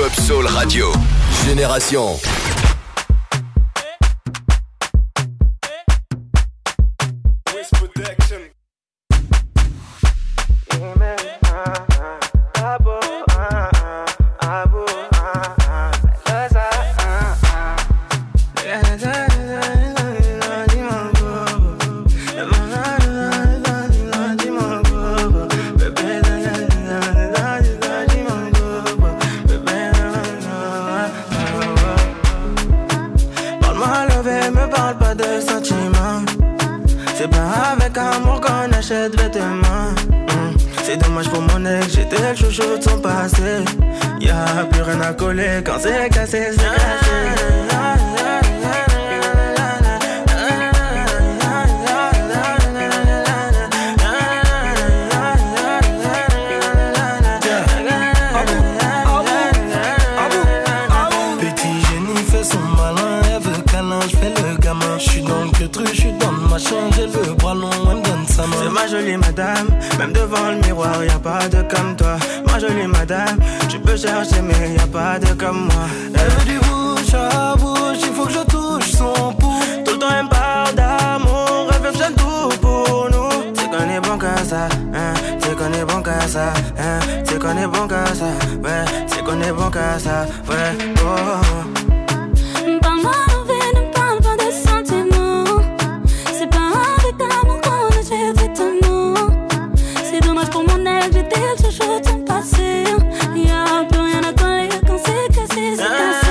Hip-Hop Soul Radio. Génération. C'est dommage pour mon ex, j'étais le chouchou de son passé. Y'a plus rien à coller quand c'est cassé, c'est cassé. J'ai le bras long, elle me donne sa main. C'est ma jolie madame, même devant le miroir, y'a pas de comme toi. Ma jolie madame, tu peux chercher mais y'a pas de comme moi. Elle veut du bouche à bouche, il faut que je touche son pouls. Tout le temps elle me parle d'amour, elle veut que j'aime tout pour nous. C'est qu'on est bon qu'à ça, hein, c'est qu'on est bon qu'à ça, hein, c'est qu'on est bon qu'à ça, ouais, c'est qu'on est bon qu'à ça, ouais, oh. Parle-moi envie, ne parle pas de sentiments. C'est pas avec l'amour qu'on achète vêtements. C'est dommage pour mon ex, j'étais le chouchou de son passé. Y'a plus rien à coller quand c'est cassé, c'est cassé.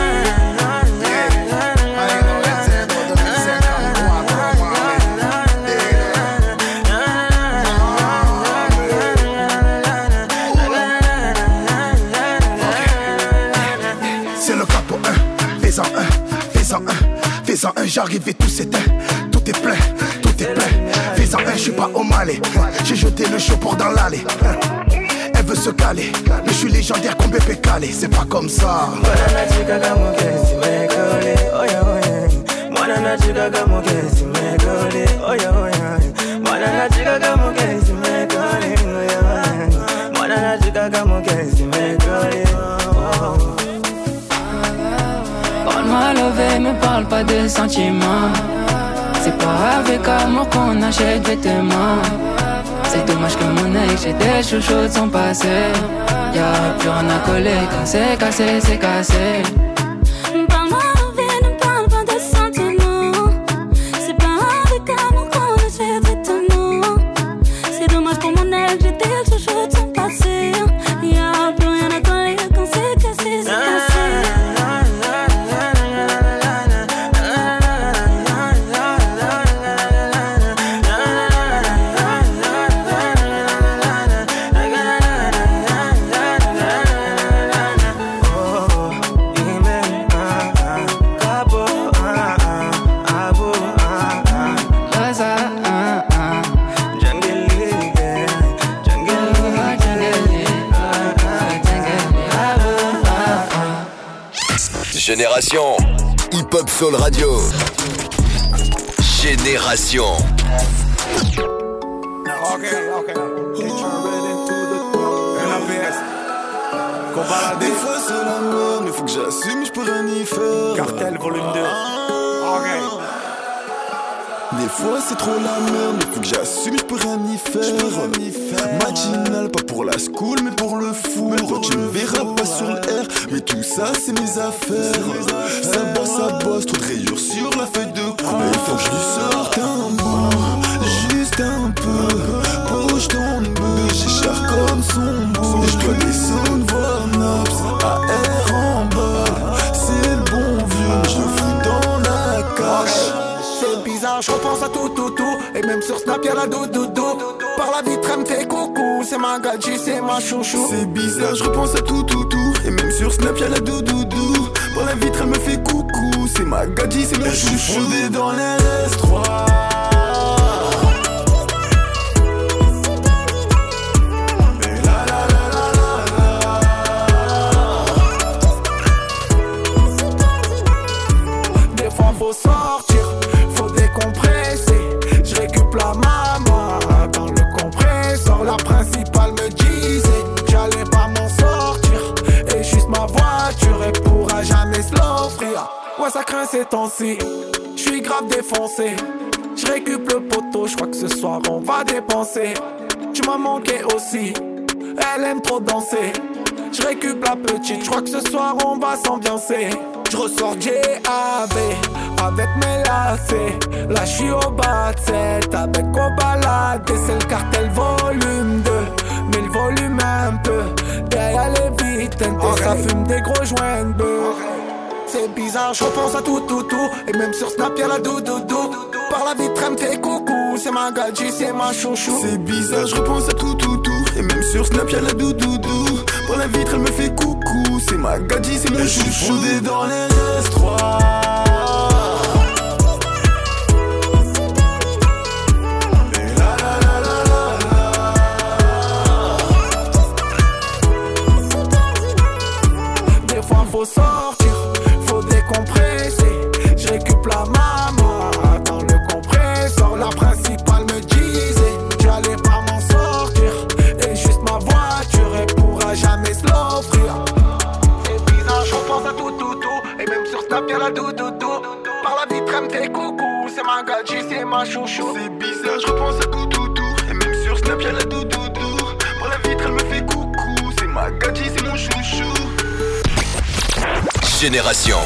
C'est le capo 1, fais-en un, fais-en un, fais-en un, j'arrive et tout s'éteint. Tout est plein, tout est plein. Fais-en un, je suis pas au Malais. J'ai jeté le chaud pour dans l'allée. Elle veut se caler, mais je suis légendaire comme Bébé Calé. C'est pas comme ça. Parle-moi levé, me parle pas de sentiments. C'est pas avec amour qu'on achète vêtements. C'est dommage que mon ex, j'ai des chouchous de son passé. Y'a plus rien à coller quand c'est cassé, c'est cassé. Parle-moi envie, ne parle pas de sentiments. C'est pas avec amour qu'on achète vêtements. C'est dommage pour mon ex, j'étais le chouchou de son passé. Y'a plus rien à coller quand c'est cassé, c'est cassé. Génération Hip-Hop Soul Radio. Génération. Des fois c'est la merde, mais faut que j'assume, je peux rien y faire. Cartel volume 2. Des fois c'est trop la merde, mais faut que j'assume, je peux rien y faire. Matinal, pas pour la school, mais pour le four. Tu me verras pas sur le R, mais tout ça c'est mes affaires. Ça bosse, trop de rayures sur la feuille de cour. Il faut que je lui sorte un bout, juste un peu. Poche ton bœuf, j'ai cher comme son bout. Et je dois descendre voir Naps, AR en bas. C'est le bon vieux, mais je le fous dans la cache. C'est bizarre, je repense à tout. Et même sur Snap y'a la doudou. Par la vitre elle me fait coucou. C'est ma gadji, c'est ma chouchou. C'est bizarre, je repense à tout. Et même sur Snap y'a la doudou. Par la vitre elle me fait coucou. C'est ma gadji, c'est ma chouchou. Je suis fondé dans les S3. Faut sortir, faut décompresser. Je récup la maman dans le compresseur. La principale me disait j'allais pas m'en sortir. Et juste ma voiture quoi ça craint ces temps-ci. J'suis grave défoncé. J'récup le poteau, j'crois que ce soir on va dépenser. Tu m'as manqué aussi, elle aime trop danser. J'récup la petite, j'crois que ce soir on va s'ambiancer. J'ressors JAB avec mes lacets. Là j'suis au bas de 7 avec au balade. C'est le cartel volume 2, mais le volume un peu. Derrière les vitres, ça fume des gros joints de bœuf. C'est bizarre, je repense à tout. Et même sur Snap y'a la doudou. Par la vitre elle me fait coucou. C'est ma gadji, c'est ma chouchou. C'est bizarre, je repense à tout. Et même sur Snap y'a la doudou. Par la vitre elle me fait coucou. C'est ma gadji, c'est mon chouchou. Je suis foudé dans les S3. Faut sortir, faut décompresser. Je récup la maman dans le compresseur. La principale me disait j'allais pas m'en sortir. Et juste ma voiture, elle pourra jamais se l'offrir. C'est bizarre, je pense à tout. Et même sur Snap y'a la doudou. Par la vitre elle me fait coucou. C'est ma gadji, c'est ma chouchou. C'est bizarre, je repense à tout. Et même sur Snap y'a la doudou. Par la vitre elle me fait coucou. C'est ma gadji, c'est mon chouchou. Génération.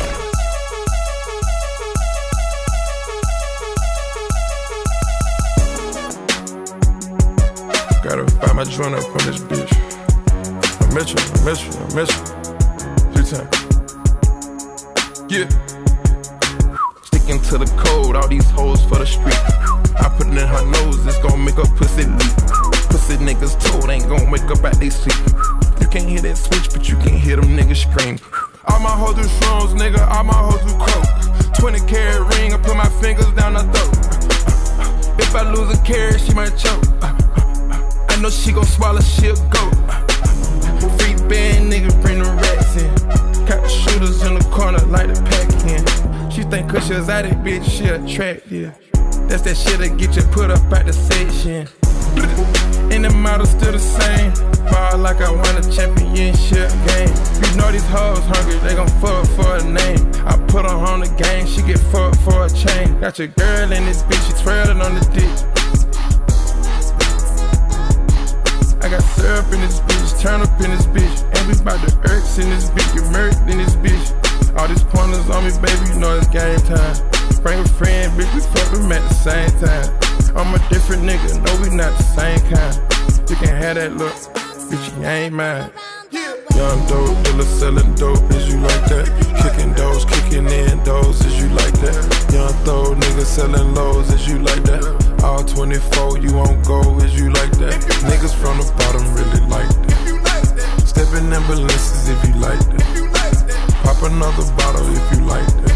Gotta find my joint up on this bitch. I miss you. Few times. Yeah. Sticking to the code, all these hoes for the street. I put it in her nose, it's gon' make her pussy leak. Pussy niggas told ain't gon' wake up at they sleep. You can't hear that switch, but you can hear them niggas scream. All my hoes do shrooms, nigga, all my hoes do coke. 20 carat ring, I put my fingers down her throat. If I lose a carat, she might choke. I know she gon' swallow, she'll go. Free band, nigga, bring the rats in. Got the shooters in the corner, like the pack in. She think cause she was at it, bitch, she attractive. That's that shit that get you put up at the section. And the model still the same. Ball like I won a championship game. You know these hoes hungry, they gon' fuck for a name. I put her on the game, she get fucked for a chain. Got your girl in this bitch, she twirling on the dick. I got syrup in this bitch, turn up in this bitch. And we bout the irks in this bitch, get murked in this bitch. All these pointers on me, baby, you know it's game time. Bring a friend, bitch, we fuck them at the same time. I'm a different nigga, no, we not the same kind. You can have that look, bitch, you ain't mine. Young dope dealer selling dope, is you like that? Kicking doors, kicking in doors, is you like that? Young throw niggas selling lows, is you like that? All 24, you won't go, is you like that? Niggas from the bottom really like that. Stepping in balances if you like that. Pop another bottle if you like that.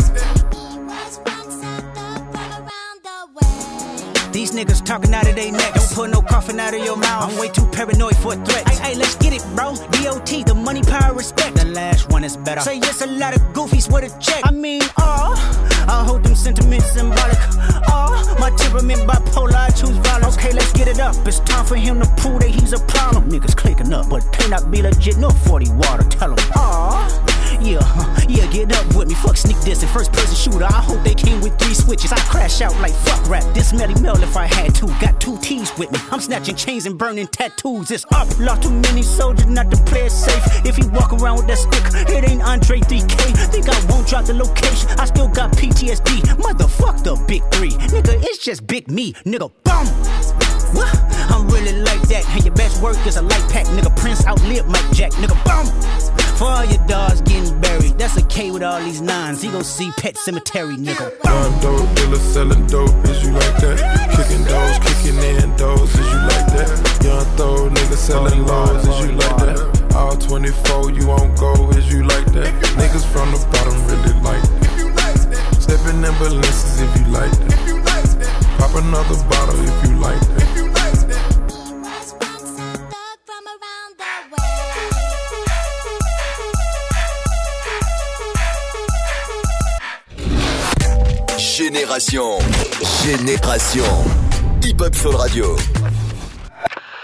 These niggas talking out of their neck. Don't put no coffin out of your mouth. I'm way too paranoid for a threat. Hey, let's get it, bro. DOT, the money, power, respect. The last one is better. Say yes, a lot of goofies with a check. I mean, I hold them sentiments symbolic. My temperament bipolar, I choose violence. Okay, let's get it up. It's time for him to prove that he's a problem. Niggas clicking up, but they not be legit. No 40 water, tell him. Yeah, get up with me. Fuck sneak this and first person shooter. I hope they came with 3 switches. I crash out like fuck rap. This Melly Mel if I had to. Got 2 T's with me. I'm snatching chains and burning tattoos. It's up. Lost too many soldiers not to play it safe. If he walk around with that stick, it ain't Andre 3K. Think I won't drop the location. I still got PTSD. Motherfuck the big 3. Nigga, it's just big me. Nigga, boom. What? I'm really like that. And your best work is a light pack. Nigga, Prince outlived Mike Jack. Nigga, boom. For all your dogs getting buried, that's a K with all these 9s. He gon' see Pet Cemetery, nigga. Young dope dealer selling dope, is you like that? Kicking doors, kicking in doors, is you like that? Young throw nigga selling lows, is you like that? All 24, you won't go, is you like that? Niggas from the bottom really like that. Stepping in balances if you like that. Pop another bottle if you like that. Génération. Hip-Hop Soul Radio.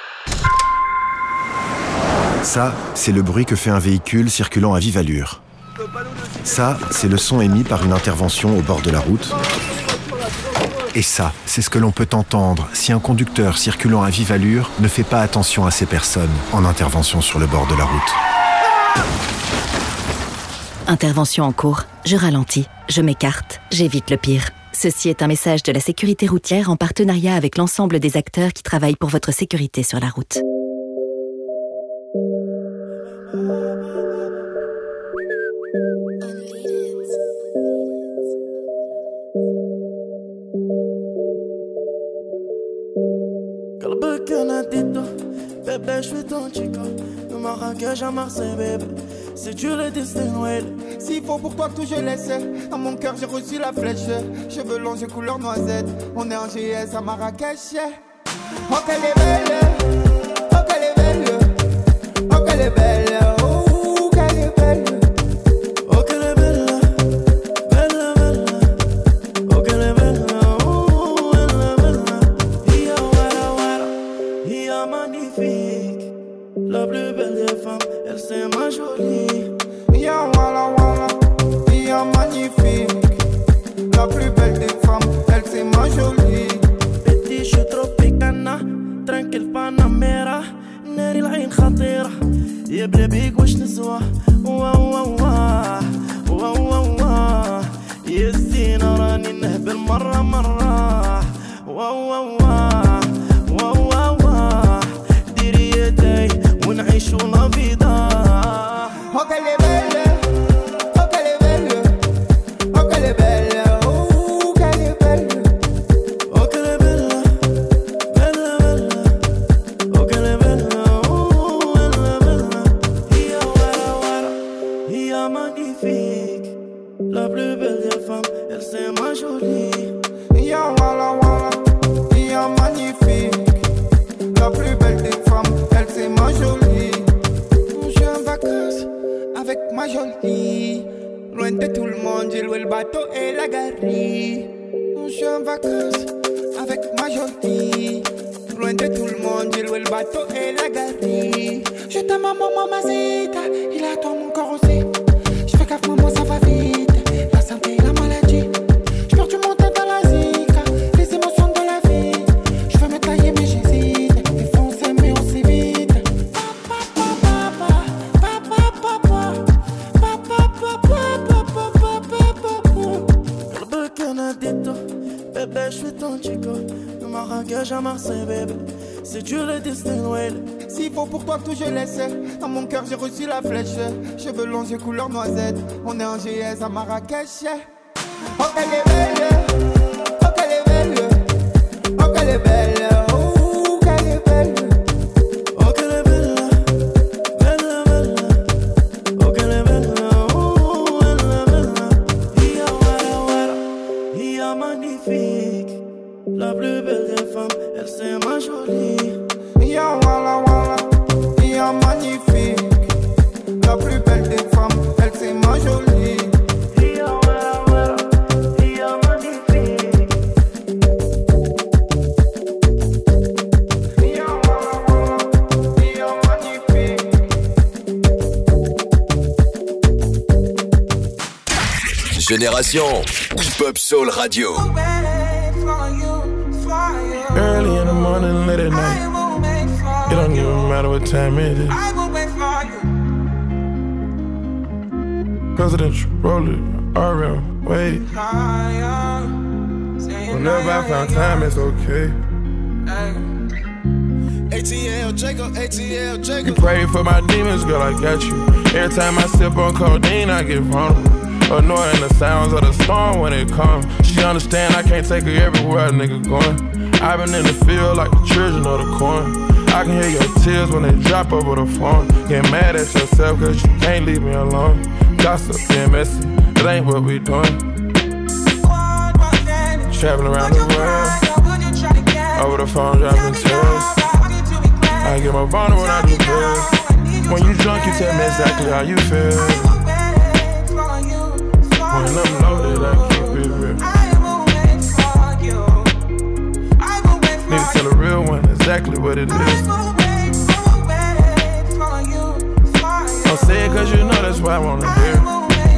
Ça, c'est le bruit que fait un véhicule circulant à vive allure. Ça, c'est le son émis par une intervention au bord de la route. Et ça, c'est ce que l'on peut entendre si un conducteur circulant à vive allure ne fait pas attention à ces personnes en intervention sur le bord de la route. Intervention en cours, je ralentis, je m'écarte, j'évite le pire. Ceci est un message de la sécurité routière en partenariat avec l'ensemble des acteurs qui travaillent pour votre sécurité sur la route. Bébé, je suis ton chico. De Marrakech à Marseille, bébé. C'est Dieu le destin, ouais. S'il faut pour toi tout je laisse. Dans mon cœur j'ai reçu la flèche. Cheveux longs, j'ai couleur noisette. On est en GS à Marrakech. Oh qu'elle est belle. Oh qu'elle est belle. Oh qu'elle est belle. Oh qu'elle est belle. Oh qu'elle est belle. Belle, belle. Oh qu'elle est belle. Oh elle est belle. Ia wala wala. Ia magnifique. La plus belle des femmes, elle c'est ma jolie. Ya wala wala, ya magnifique. La plus belle des femmes, elle c'est ma jolie. Petit, je suis tropicana, tranquille Panamera. ناري العين خطيرة يا بلابيك واش نسوى واه واه واه واه واه واه يا الزينة راني نهبل مرة مرة واه واه واه واه واه واه ديري يدي ونعيشو لا فيدا. Oh qu'elle est belle, oh qu'elle est belle, oh qu'elle est belle, oh qu'elle est belle, oh qu'elle est belle, belle belle, oh qu'elle est belle, oh elle est belle. Ia wara wara, ia magnifique, la plus belle des femmes, elle c'est ma jolie. Ya wala wala, ia magnifique, la plus belle des femmes, elle c'est ma jolie. Je suis en vacances avec ma jolie. Loin de tout le monde, j'ai loué le bateau et la galerie. Je suis en vacances avec ma jolie. Loin de tout le monde, j'ai loué le bateau et la galerie. Je t'aime maman, mamacita. Il a toi mon corps aussi. Je fais gaffe maman, ça va vite. La santé et la maladie. Je perds du monde dans la zika. Les émotions de la vie. Je veux me tailler mais j'hésite. Défoncer mais on s'évite. Bébé, je suis ton chico. De Marrakech à Marseille, bébé. C'est Dieu le destin, ouais. S'il faut pour toi tout je laisse. Dans mon cœur j'ai reçu la flèche. Cheveux longs, j'ai couleur noisette. On est en GS à Marrakech. Oh qu'elle est belle. Oh qu'elle est belle. Oh qu'elle est belle. Oh qu'elle est belle. Oh qu'elle est belle. Belle, belle. Oh qu'elle est belle. Oh elle est belle. Ia wara wara. Ia magnifique. La plus belle des femmes, elle c'est ma jolie. Ya wala wala, ya magnifique. La plus belle des femmes, elle c'est ma jolie. Ia wara wara, ia magnifique. Ya wala wala, ya magnifique. Génération Hip-Hop Soul Radio. Early in the morning, late at night. It don't even matter what time it is. Presidential, roll it, RM, wait. Whenever I found time, it's okay. ATL Jacob, ATL Jacob. You pray for my demons, girl, I got you. Every time I sip on codeine, I get vulnerable. Annoying the sounds of the storm when it comes. She understand I can't take her everywhere a nigga going. I've been in the field like the children of the corn. I can hear your tears when they drop over the phone. Get mad at yourself cause you can't leave me alone. Gossip, being messy, it ain't what we doing. Traveling around the world, over the phone dropping tears. I get my vulnerable when I do good. When you drunk, you tell me exactly how you feel. When I'm loaded, I keep it real. Need to tell a real one exactly what it is. Don't say it cause you know that's why I wanna hear.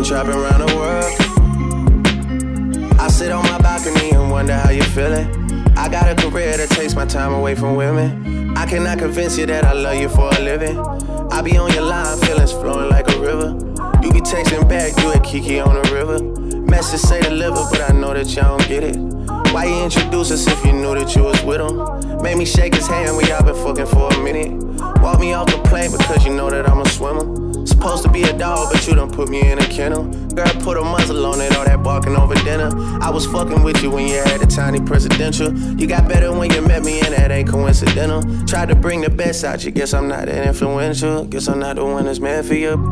trapping around the world. I sit on my balcony and wonder how you're feeling. I got a career that takes my time away from women. I cannot convince you that I love you for a living. I be on your line, feelings flowing like a river. You be texting back, you at Kiki on the river. Message say deliver, but I know that y'all don't get it. Why you introduce us if you knew that you was with him? Made me shake his hand, we all been fucking for a minute. Walk me off the plane because you know that I'm a swimmer. Supposed to be a dog, but you done put me in a kennel. Girl, put a muzzle on it, all that barking over dinner. I was fucking with you when you had a tiny presidential. You got better when you met me, and that ain't coincidental. Tried to bring the best out you, guess I'm not that influential. Guess I'm not the one that's meant for you.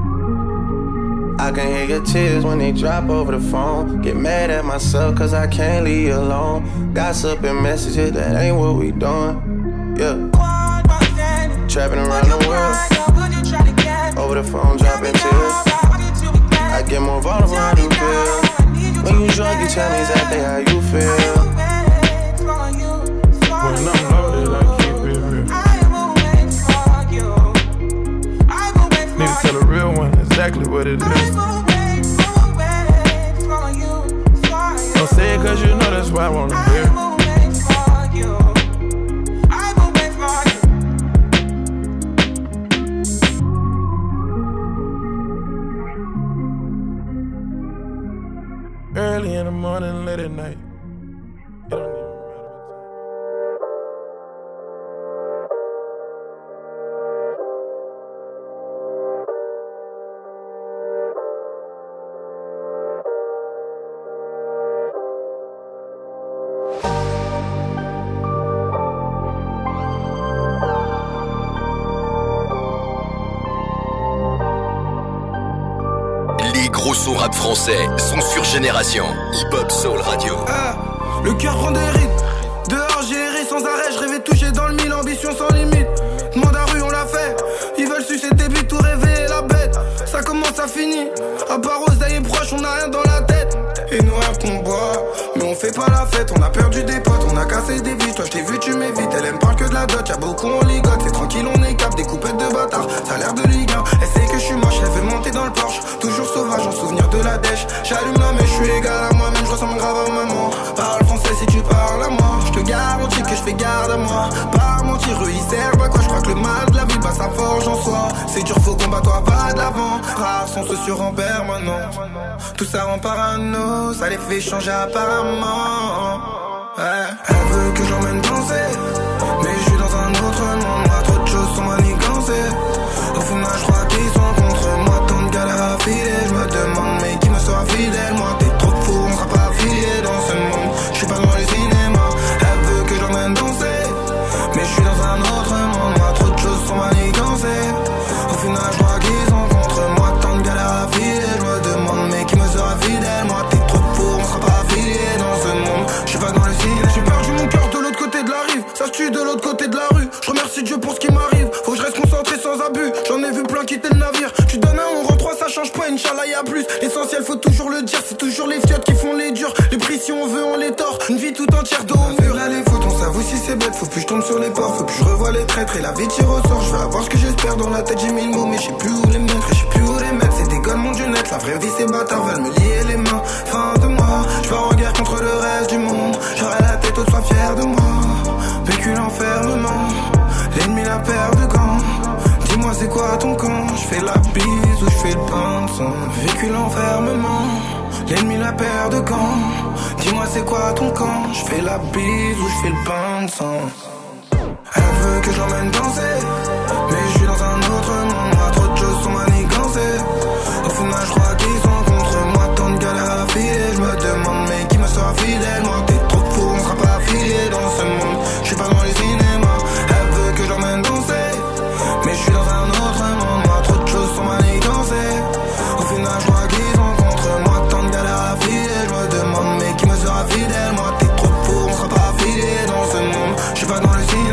I can hear your tears when they drop over the phone. Get mad at myself cause I can't leave you alone. Gossip and messages, that ain't what we doing. Yeah. Trapping around the world. Over the phone, dropping tears. I get more vulnerable how you feel. When you drunk, you tell me exactly how you feel. When I'm loaded, I keep it real. Need to tell a real one exactly what it is. Don't say it cause you know that's why I wanna hear. Early in the morning, late at night. Gros sons rap français sont sur Génération Hip Hop Soul Radio. Le cœur prend des rythmes. Dehors j'ai erré sans arrêt, je rêvais de toucher dans le mille, ambition sans limite. Demande à rue, on l'a fait. Ils veulent sucer tes buts, tout réveiller la bête. Ça commence, ça finit. À part Oseille et proche, on a rien dans la tête. Et nous rêve qu'on boit, mais on fait pas la fête. On a perdu des potes, on a cassé des vies. Toi je t'ai vu, tu m'évites. Elle aime parle que de la dot, y'a beaucoup on ligote. C'est tranquille, on est cap, des coupettes de bâtard. Ça a l'air de Ligue 1. Elle sait que je suis moche, elle veut monter dans le Porsche. Toujours sauvage, en souvenir de la dèche. J'allume là, mais je suis égal à moi-même. Je ressemble grave à maman. Parle français si tu parles à moi. Je te garantis que je fais garde à moi. Pas mentir, eux ils servent à quoi. Je crois que le mal de la vie passe à forge en soi. C'est dur, faut combattre, toi pas de l'avant. Rares sont ceux sur en permanent. Tout ça rend parano, ça les fait changer apparemment. Ouais. Elle veut que j'emmène danser, mais je suis dans un autre monde. Moi trop de choses sont manigancées. Au final je crois qu'ils sont contre moi. Tant de galères à filer, je me demande mais qui me sera fidèle. Moi t'es trop fou, on sera pas affiliés dans ce monde. Je suis pas dans les cinémas. Elle veut que j'emmène danser, mais je suis dans un autre monde. Moi trop de choses sont manigancées. Au final je crois qu'ils sont contre moi. Tant de galères à filer, je me demande mais qui me sera fidèle. Moi t'es trop fou, on sera pas affiliés dans ce monde. Je suis pas dans les cinémas. J'ai perdu mon cœur de l'autre côté de la rive. Ça se tue de l'autre côté de la rue. Je remercie Dieu pour ce qui m'arrive. Faut que je reste concentré sans abus. J'en ai vu plein quitter le navire. Tu donnes un, on rend trois, ça change pas. Inch'Allah y'a plus. L'essentiel faut toujours le dire. C'est toujours les fiottes qui font les durs. Les prix si on veut on les tord. Une vie tout entière dos au mur. Là les fautes on s'avoue si c'est bête. Faut plus je tombe sur les ports. Faut plus je revois les traîtres. Et la vie tire au sort. Je vais avoir ce que j'espère. Dans la tête j'ai mille mots mais je sais plus où les mettre. Et je sais plus où les mettre. C'est des gars mon dieu net. La vraie vie ces bâtards veulent me lier les mains. Fin de moi. Je pars en guerre contre le reste du monde. J'aurai la tête haute, sois fier de moi. Vécu l'enfermement. L'ennemi la paire de gants. Dis-moi c'est quoi ton camp. Je fais la bise ou je fais le pain de sang. Vécu l'enfermement. L'ennemi la paire de gants. Dis-moi c'est quoi ton camp. Je fais la bise ou je fais le pain de sang. Elle veut que j'emmène danser, mais je suis dans un autre monde. Moi trop de choses sont manigancées. Au final je crois qu'ils sont contre moi. Tant de galères à filer. Je me demande mais qui me sera fidèle. Moi t'es trop fou, on sera pas affiliés dans ce monde. Je suis pas dans les cinémas. Elle veut que j'emmène danser, mais je suis dans un autre monde. Moi trop de choses sont manigancées. Au final je crois qu'ils sont contre moi. Tant de galères à filer. Je me demande mais qui me sera fidèle. Moi t'es trop fou, on sera pas affiliés dans ce monde. Je suis pas dans le cinéma.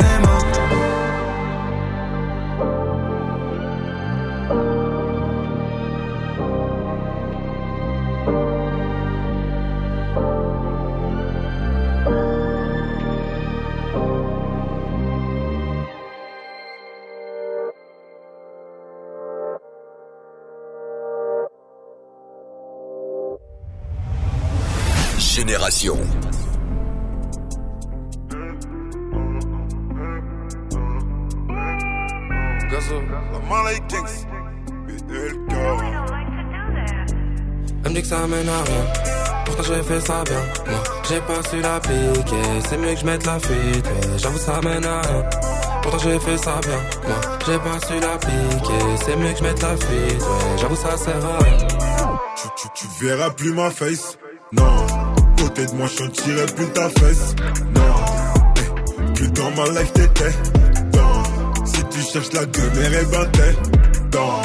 Génération. Elle me dit que ça mène à rien, pourtant j'ai fait ça bien. Moi j'ai pas su l'appliquer, c'est mieux que je mette la fuite. Ouais, j'avoue ça mène à rien, pourtant j'ai fait ça bien. Moi j'ai pas su l'appliquer, c'est mieux que je mette la fuite. Ouais, j'avoue ça sert à rien. Tu verras plus ma face, non. Côté de moi je sentirai plus ta fesse, non. Plus dans ma life t'étais, non. Si tu cherches la demeure, et ben t'es dans.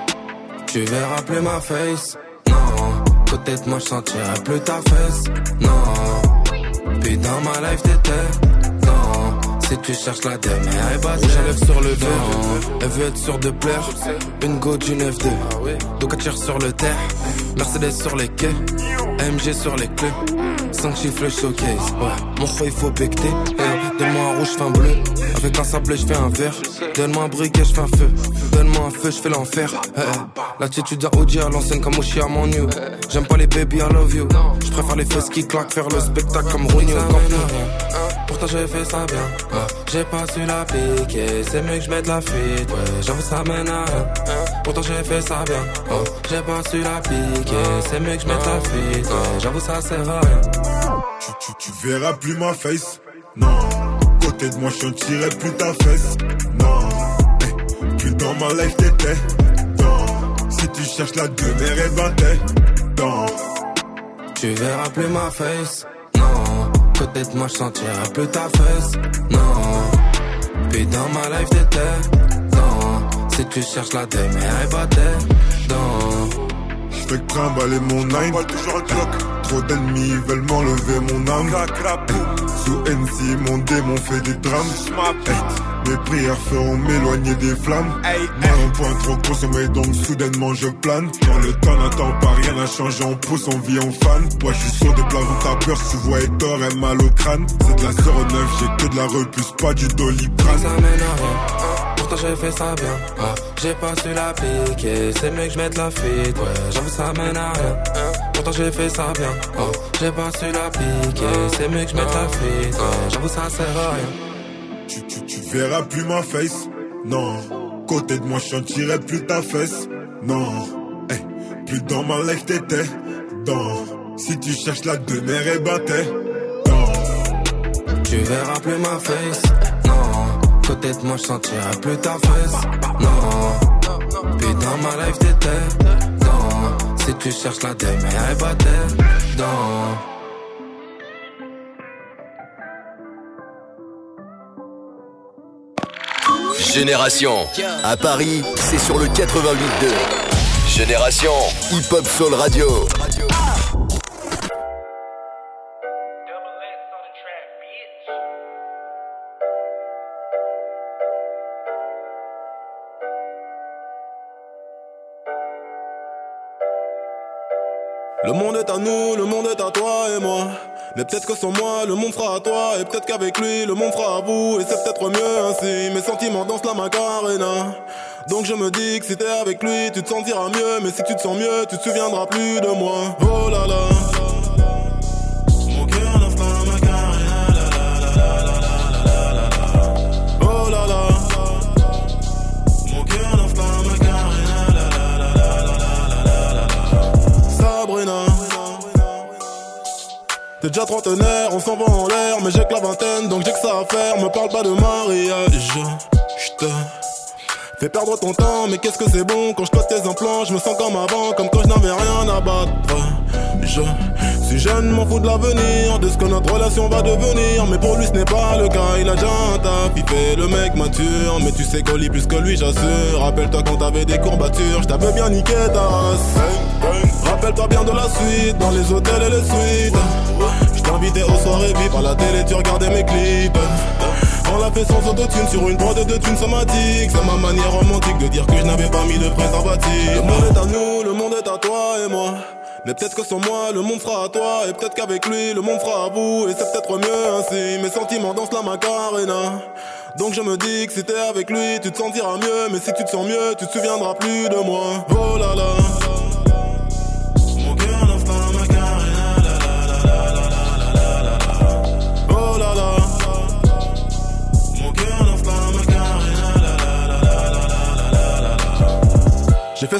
Tu verras plus ma face, non. Côté de moi je sentirai plus ta fesse, non. Puis dans ma life t'étais, non. Si tu cherches la demeure, et ben t'es. J'enlève sur le verre, elle veut être sûre de plaire. Une go d'une F2, donc elle tire sur le terre. Mercedes sur les quais, AMG sur les clés. 5 chiffres showcase, ouais. Mon roi il faut becter, donne-moi un rouge, j'fais un bleu. Avec un sablé j'fais un vert. Donne-moi un briquet, j'fais un feu. Donne-moi un feu, j'fais l'enfer. L'attitude à OG à l'ancienne comme Oshi à mon new. J'aime pas les baby, I love you. J'préfère les fesses qui claquent, faire le spectacle comme Rooney au Camp Nou. Pourtant j'ai fait ça bien, j'ai pas su l'appliquer. C'est mieux que je mette la fuite, ouais. J'avoue ça mène à rien, pourtant j'ai fait ça bien, j'ai pas su l'appliquer. C'est mieux que je mette la fuite, ouais. J'avoue ça sert à rien. Tu verras plus ma face, non. Côté de moi je sentirai plus ta fesse, non. Plus dans ma life t'étais, non. Si tu cherches la demeure, et ben t'es dans. Tu verras plus ma face, non. Côté de moi je sentirai plus ta fesse, non. Puis dans ma life t'étais, non. Si tu cherches la demeure, et ben t'es dans. J'fais que trimballer mon nine, toujours un clock. Trop d'ennemis veulent m'enlever mon âme. Sous NC mon démon fait des drames. Mes prières feront m'éloigner des flammes. Moi un point trop consommé donc soudainement je plane. Dans le temps n'attend pas, rien n'a changé, on pousse, on vit, on fan. Moi je suis sur des plats, t'as peur, si tu vois Hector, elle mal au crâne. C'est de la 09, j'ai que de la repousse, pas du Doliprane. Ça mène à rien, pourtant j'ai fait ça bien, j'ai pas su l'appliquer. C'est mieux que je mette la fuite, ouais. J'avoue ça mène à rien, pourtant j'ai fait ça bien, j'ai pas su l'appliquer. C'est mieux que je mette la fuite, ouais. J'avoue ça sert à rien. Tu verras plus ma face, non. Côté de moi je sentirai plus ta fesse, non. Plus dans ma life t'étais, dans. Si tu cherches la demeure, et ben t'es dans. Tu verras plus ma face, non. Côté de moi je sentirai plus ta fesse, non. Puis dans ma life t'étais, dans. Si tu cherches la demeure, et ben t'es dans. Génération. À Paris, c'est sur le 88.2. Génération. Hip Hop Soul Radio. Le monde est à nous, le monde est à toi et moi. Mais peut-être que sans moi, le monde sera à toi. Et peut-être qu'avec lui, le monde sera à vous. Et c'est peut-être mieux ainsi. Mes sentiments dansent la Macarena. Donc je me dis que si t'es avec lui, tu te sentiras mieux. Mais si tu te sens mieux, tu te souviendras plus de moi. Oh là là. Mon cœur danse la Macarena. Oh là là. Mon cœur danse la Macarena. Sabrina. T'es déjà trentenaire, on s'en va en l'air. Mais j'ai que la vingtaine, donc j'ai que ça à faire. Me parle pas de mariage. J'te fais perdre ton temps, mais qu'est-ce que c'est bon. Quand je cote tes implants, je me sens comme avant. Comme quand je n'avais rien à battre. Je suis jeune, m'en fous de l'avenir, de ce que notre relation va devenir. Mais pour lui ce n'est pas le cas, il a déjà un taf. Il fait le mec mature, mais tu sais qu'on lit plus que lui, j'assure. Rappelle-toi quand t'avais des courbatures, je t'avais bien niqué ta race. Rappelle-toi bien de la suite, dans les hôtels et les suites. Je t'invitais aux soirées VIP, à la télé tu regardais mes clips. On l'a fait sans autotune, sur une prod de thunes somatique. C'est ma manière romantique de dire que je n'avais pas mis de préservatif. Le monde est à nous, le monde est à toi et moi. Mais peut-être que sans moi, le monde sera à toi. Et peut-être qu'avec lui, le monde sera à vous. Et c'est peut-être mieux ainsi. Mes sentiments dansent la Macarena. Donc je me dis que si t'es avec lui, tu te sentiras mieux. Mais si tu te sens mieux, tu te souviendras plus de moi. Oh là là. Mon cœur danse la Macarena.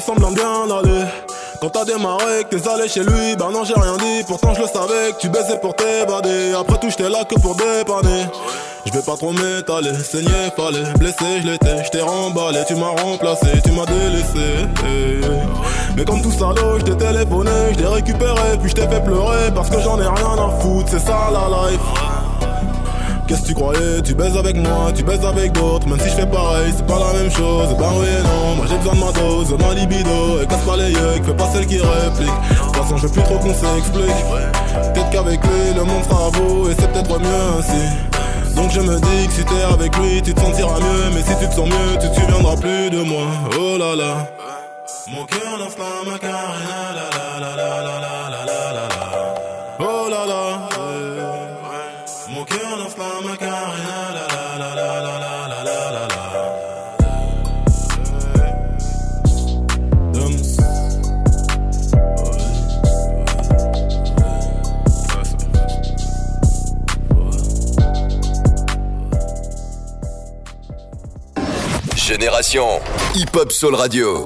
semblant bien aller. Quand t'as démarré, que t'es allé chez lui, bah non j'ai rien dit. Pourtant je le savais que tu baisais pour t'évader. Après tout j'étais là que pour dépanner. Je vais pas trop m'étaler, saigner fallait. Blessé je l'étais, je t'ai remballé. Tu m'as remplacé, tu m'as délaissé. Mais comme tout salaud, je t'ai téléphoné, je t'ai récupéré, puis je t'ai fait pleurer. Parce que j'en ai rien à foutre, c'est ça la life. Qu'est-ce que tu croyais? Tu baises avec moi, tu baises avec d'autres. Même si je fais pareil, c'est pas la même chose. Bah oui et non, moi j'ai besoin de ma dose, de ma libido. Et casse pas les yeux, fais pas celle qui réplique. De toute façon je veux plus trop qu'on s'explique. Peut-être qu'avec lui le monde sera beau. Et c'est peut-être mieux ainsi. Donc je me dis que si t'es avec lui, tu te sentiras mieux. Mais si tu te sens mieux, tu te souviendras plus de moi. Oh là là. Mon cœur n'enflamme ma carina, la la la la la la la la la. Oh là là. Mon cœur n'enflamme ma carina, la la la la la la la la la. Génération Hip Hop Soul Radio.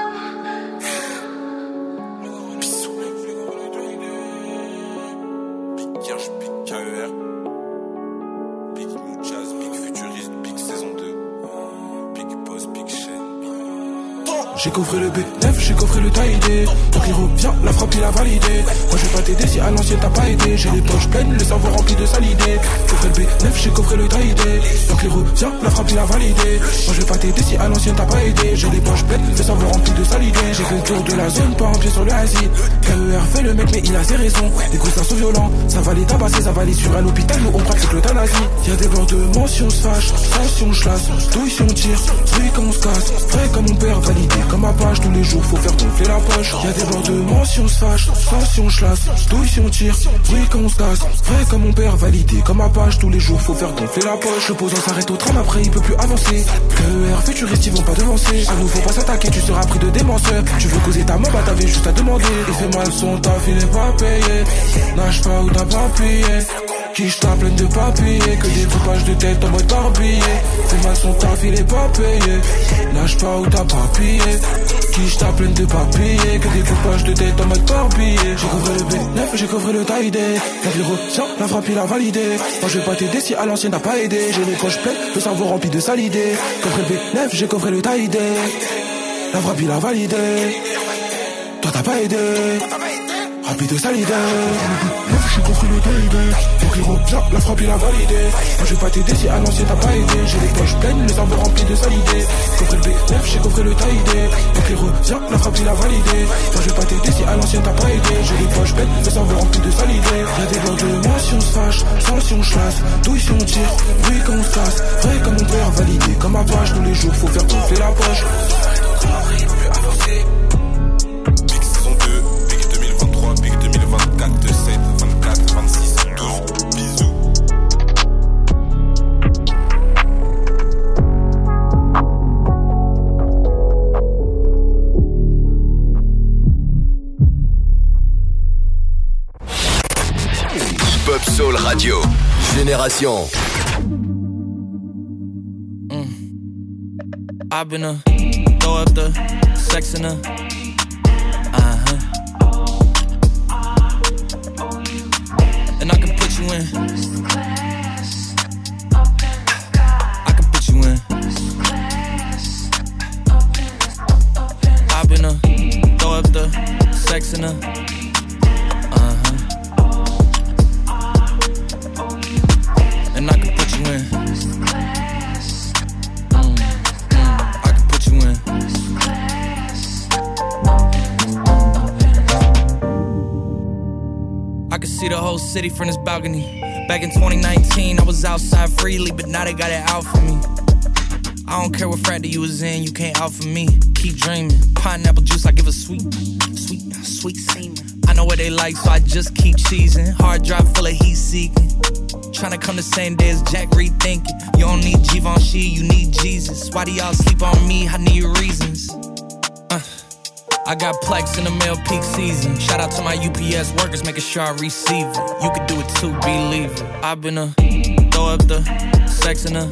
J'ai coffré le B9, j'ai coffré le taillé. Donc il revient, la frappe il a validé. Moi je vais pas t'aider si à l'ancienne t'as pas aidé. J'ai les poches pleines, le cerveau rempli de sale idée. Coffré le B9, j'ai coffré le taillé. Donc il revient, la frappe il a validé. Moi je vais pas t'aider si à l'ancienne t'as pas aidé. J'ai les poches pleines, le cerveau rempli de sale idée. J'ai fait le tour de la zone, pas un pied sur le asile. KER fait le mec mais il a ses raisons. Les coups sont violents, ça va les tabasser, ça va aller sur un hôpital où on pratique l'euthanasie. Y'a des bordements si on se fâche, ça si on chlasse, douille si on tire, oui quand on se casse. Vrai comme mon père validé, comme ma page tous les jours faut faire gonfler la poche. Y'a des bordements si on se fâche, ça si on chlasse, douille si on tire, oui quand on se casse. Vrai comme mon père validé, comme ma page tous les jours faut faire gonfler la poche. L'opposant s'arrête au tram après il peut plus avancer. KER futuriste ils vont pas devancer. À nous faut pas s'attaquer, tu seras pris de démenceur. Tu veux causer ta mort, bah t'avais juste à demander. Il fait mal son taf, il est pas payé. Nage pas où t'as pas appuyé. Quiche ta pleine de papier, que des coupages de tête en mode barbillé. Fait mal son taf, il est pas payé. Lâche pas où t'as pas appuyé. Quiche ta pleine de papier, que des coupages de tête en mode barbillé. J'ai coffré le B9, j'ai coffré le taillé. La vie retient, la frappe il a validé. Moi je vais pas t'aider si à l'ancienne t'as pas aidé. J'ai les poches pleines, le cerveau rempli de sale idée. Coffré le B9, j'ai coffré le taillé. La frappe il a validé. Toi t'as pas aidé. Rapide de sale idée. J'ai compris le taillé. Donc il revient, la frappe il a validé. Moi je vais pas t'aider si à l'ancienne t'as pas aidé. J'ai les poches pleines, le cerveau rempli de sale idée. Coffré le B9, j'ai coffré le taillé. Donc il revient, la frappe il a validé. Moi je vais pas t'aider si à l'ancienne t'as pas aidé. J'ai les poches pleines, le cerveau rempli de sale idée. Y'a des bordements si on se fâche, sans si on chlasse, douille si on tire, oui quand on se casse. Vrai comme mon père validé, comme ma page tous les jours faut faire gonfler la poche. Soul Radio, Génération. I've been a throw up the sex in a and I can put you in. I can put you in. I've been a throw up the sex in a and I can put you in. I can put you in. I can see the whole city from this balcony. Back in 2019, I was outside freely, but now they got it out for me. I don't care what frat you was in, you can't out for me. Keep dreaming. Pineapple juice, I give a sweet semen. I know what they like, so I just keep cheesing. Hard drive full of heat seeking. Tryna come the same day as Jack rethinking. You don't need Givenchy, you need Jesus. Why do y'all sleep on me? I need reasons. I got plex in the mail peak season. Shout out to my UPS workers, making sure I receive it. You can do it too, believe it. I've been a throw up the sex in a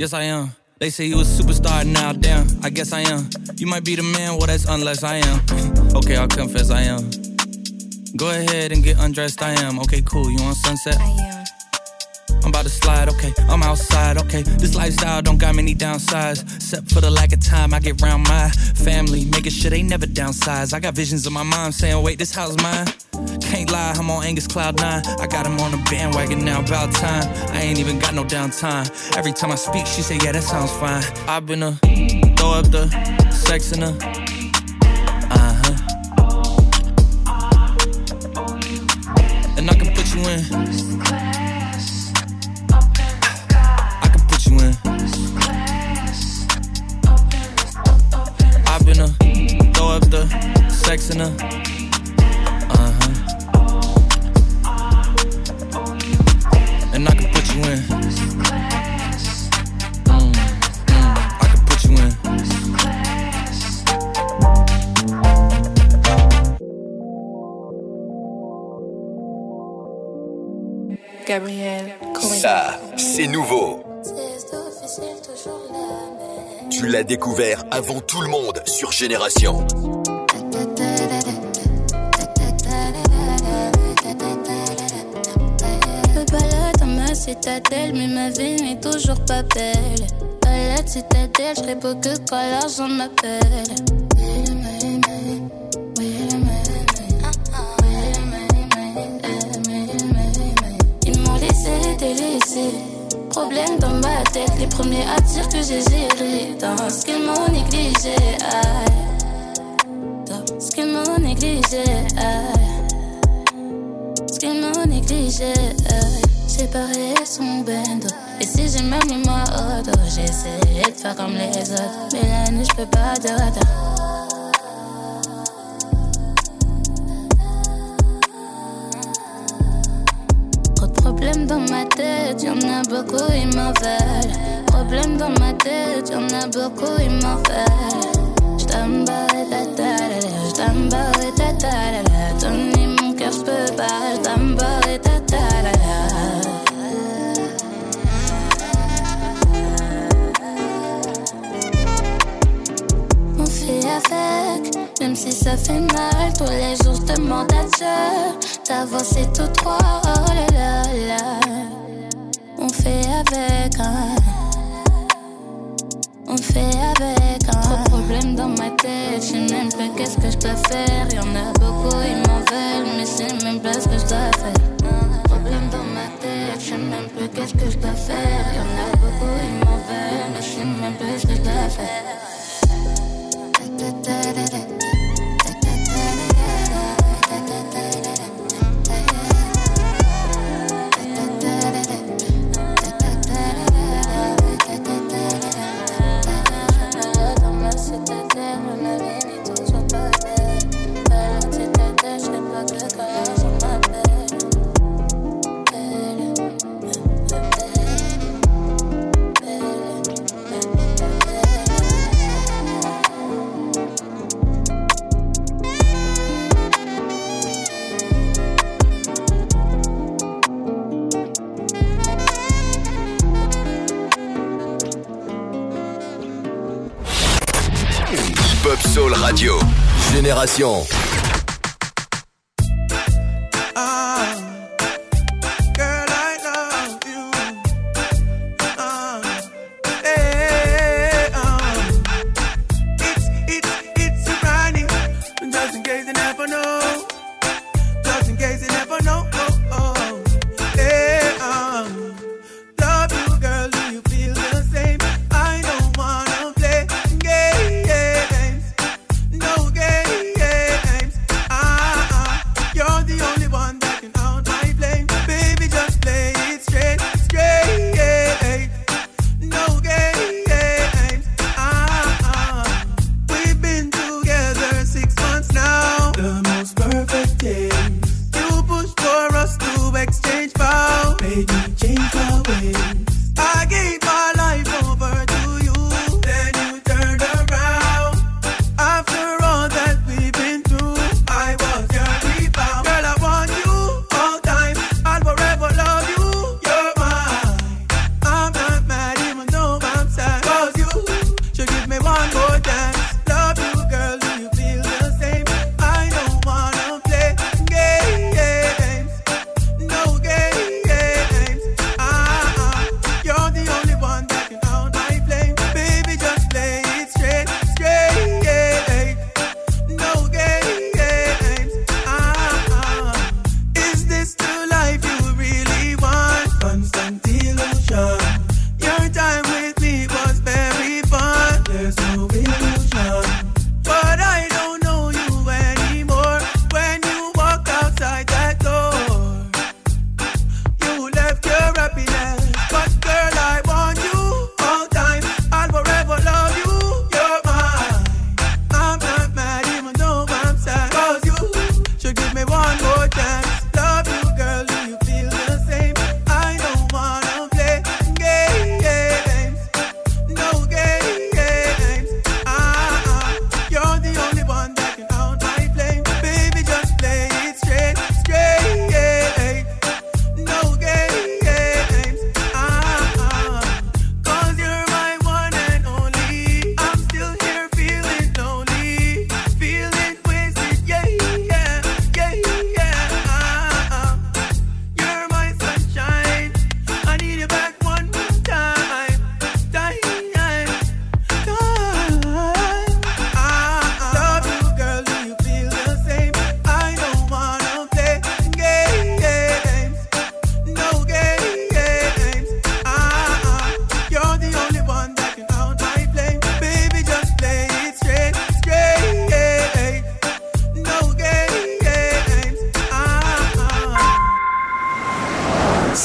guess I am. They say you a superstar now, damn, I guess I am. You might be the man, well that's unless I am. Okay, I'll confess I am. Go ahead and get undressed, I am. Okay, cool, you on Sunset? I am. I'm about to slide, okay, I'm outside, okay. This lifestyle don't got many downsides. Except for the lack of time I get around my family, making sure they never downsize. I got visions of my mom saying, wait, this house mine? Can't lie, I'm on Angus Cloud 9. I got him on the bandwagon now, about time. I ain't even got no downtime. Every time I speak, she say, yeah, that sounds fine. I've been throw up the sex in her. And I can put you in. I can put you in. I've been throw up the sex in her. And I can put you in. I can put you in. Gabriel, ça, c'est nouveau. Tu l'as découvert avant tout le monde sur Génération. Citadelle, mais ma vie n'est toujours pas belle. À la citadelle, je serai beau que quand l'argent m'appelle. Ils m'ont laissé délaissé. Problème dans ma tête, les premiers à dire que j'ai géré. Dans ce qu'ils m'ont négligé, dans ce qu'ils m'ont négligé, ce qu'ils m'ont négligé. Séparé son bendo. Et si j'ai même mis moi au dos, j'essaie de faire comme les autres. Mais la nuit, j'peux pas d'autre. Trop de problèmes dans ma tête, y'en a beaucoup, ils m'en veulent. Problèmes dans ma tête, y'en a beaucoup, ils m'en veulent. J't'embarre ta talala, j't'embarre ta talala. Donner mon cœur, j'peux pas, j't'embarre ta talala. Avec, même si ça fait mal, tous les jours je demande à Dieu d'avancer tout droit, oh là là là. On fait avec, on fait avec. Trop de problèmes dans ma tête, je sais même pas qu'est-ce que je dois faire. Y'en a beaucoup, ils m'en veulent, mais je sais même pas ce que je dois faire. Problèmes dans ma tête, je sais même pas qu'est-ce que je dois faire. Y'en a beaucoup, ils m'en veulent, mais je sais même pas ce que je dois faire. Soul Radio, Génération.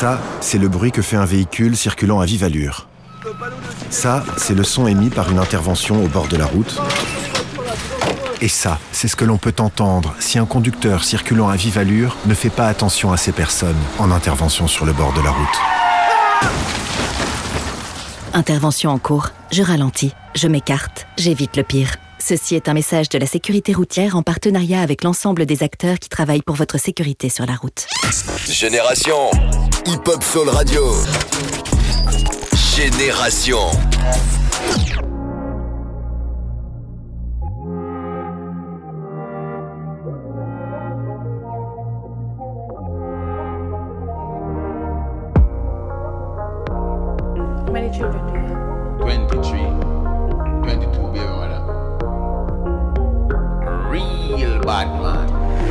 Ça, c'est le bruit que fait un véhicule circulant à vive allure. Ça, c'est le son émis par une intervention au bord de la route. Et ça, c'est ce que l'on peut entendre si un conducteur circulant à vive allure ne fait pas attention à ces personnes en intervention sur le bord de la route. Intervention en cours, je ralentis, je m'écarte, j'évite le pire. Ceci est un message de la sécurité routière en partenariat avec l'ensemble des acteurs qui travaillent pour votre sécurité sur la route. Génération Hip Hop Soul Radio. Génération. How many children do you have? 23. 22, baby mother. Real bad man.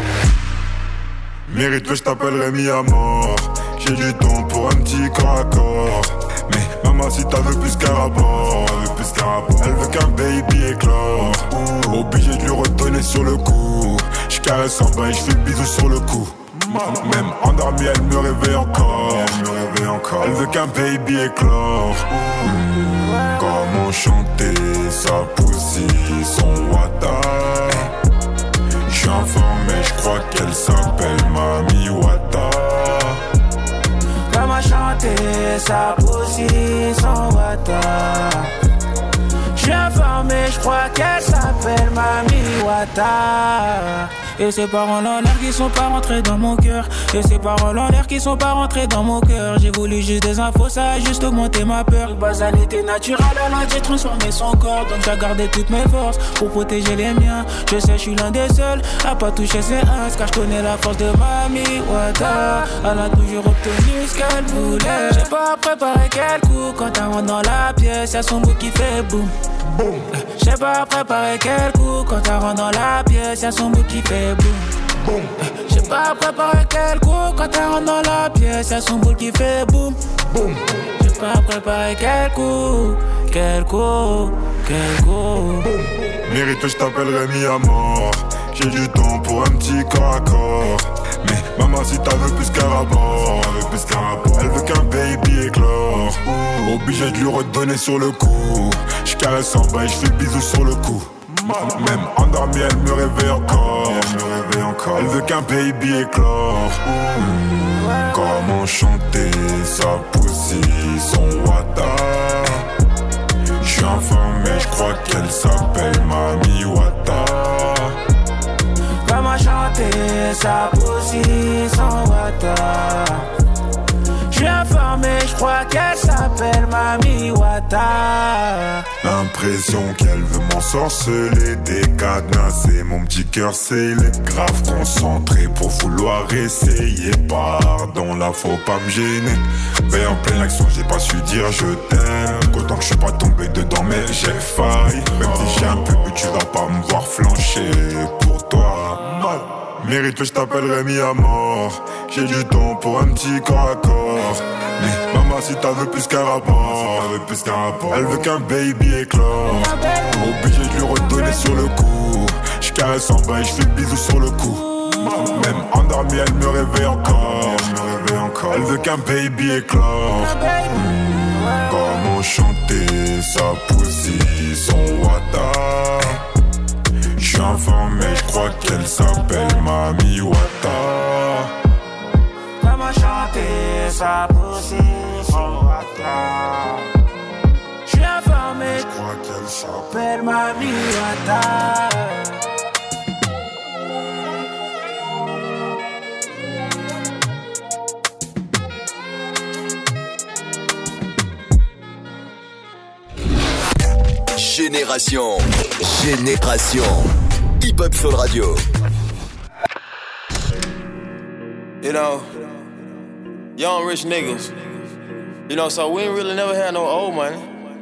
Mérite que je t'appellerai mis à mort. J'ai du temps pour un petit corps à corps. Mais maman si t'as veux plus qu'un rapport. Elle veut qu'un baby éclore. Obligé de lui redonner sur le coup. J'caresse en bas et j'fais le bisou sur le cou. Même endormie elle me réveille encore. Elle veut qu'un baby éclore. Comment chanter sa poussie, son wata. J'suis informé, j'crois qu'elle s'appelle Mami Wata. Comment chanter sa poussie, son wata. J'suis informé, j'crois qu'elle s'appelle Mami Wata. Et ces paroles en l'air qui sont pas rentrées dans mon cœur. Et ces paroles en l'air qui sont pas rentrées dans mon cœur. J'ai voulu juste des infos, ça a juste augmenté ma peur. Bazan était naturel, alors j'ai transformé son corps. Donc j'ai gardé toutes mes forces pour protéger les miens. Je sais, je suis l'un des seuls à pas toucher ses uns. Car je connais la force de Mami Wata. Elle a toujours obtenu ce qu'elle voulait. J'ai pas préparé quel coup. Quand elle rentre dans la pièce, y'a son bout qui fait boum. J'ai pas préparé quel coup. Quand elle rentre dans la pièce, y'a son bout qui fait boum. J'ai pas préparé quel coup. Quand elle rentre dans la pièce, y'a son bout qui fait boum. J'ai pas préparé quel coup. Mérite que je t'appellerai mis à mort. J'ai du temps pour un petit corps à corps. Mais maman si t'as veux plus qu'un rapport. Elle veut qu'un baby éclore. Obligé de lui redonner sur le coup. J'caresse en bas et j'fais le bisou sur le cou. Même endormie elle me réveille encore. Elle veut qu'un baby éclore. Comment chanter sa poussie, son wata. J'suis informé, j'crois qu'elle s'appelle Mami Wata. Comment chanter sa poussie, son wata. J'suis informé, j'crois qu'elle s'appelle Mami Wata. L'impression qu'elle veut m'ensorceler, décadenasser mon petit cœur scellé. Grave concentré pour vouloir essayer. Pardon, là faut pas me gêner. Mais en pleine action, j'ai pas su dire je t'aime. Autant que je suis pas tombé dedans, mais j'ai failli. Même si j'ai un peu bu, tu vas pas me voir flancher pour toi. Mérite que je t'appellerai mis à mort. J'ai du temps pour un petit corps à corps. Mais maman si t'as veux plus qu'un rapport. Elle veut qu'un baby éclore. Obligé de lui redonner sur le coup. J'caresse en bas et j'fais le bisou sur le cou. Même endormie elle me réveille encore. Elle veut qu'un baby éclore. Comment chanter sa poussie, son wata. J'suis informé, j'crois qu'elle s'appelle Mami Wata. Comment chanter sa poussie, son wata. J'suis informé, j'crois qu'elle s'appelle Mami Wata. Génération Hip Hop Soul Radio. You know, young rich niggas. You know, so we ain't really never had no old money.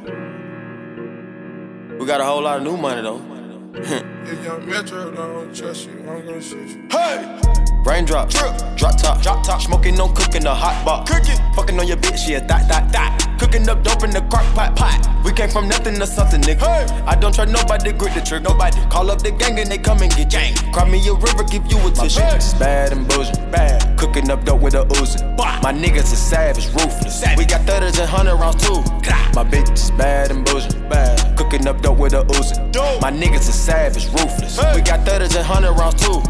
We got a whole lot of new money though. If young Metro don't trust you, I'm gonna shoot you. Hey! Raindrop, drop top, smoking, no cooking, a hot box. Fucking on your bitch, yeah, that. Cooking up dope in the crock pot. We came from nothing to something, nigga. Hey. I don't try nobody, grip the trick, nobody. Call up the gang and they come and get gang. Cry me a river, give you a tissue. Bad and bullshit, bad. Cooking up dope with a Uzi. My niggas is savage, ruthless. We got 30s and 100 rounds too. My bitch is bad and bullshit, bad. Cooking up dope with a Uzi. My niggas is savage, ruthless. We got 30s and 100 rounds too.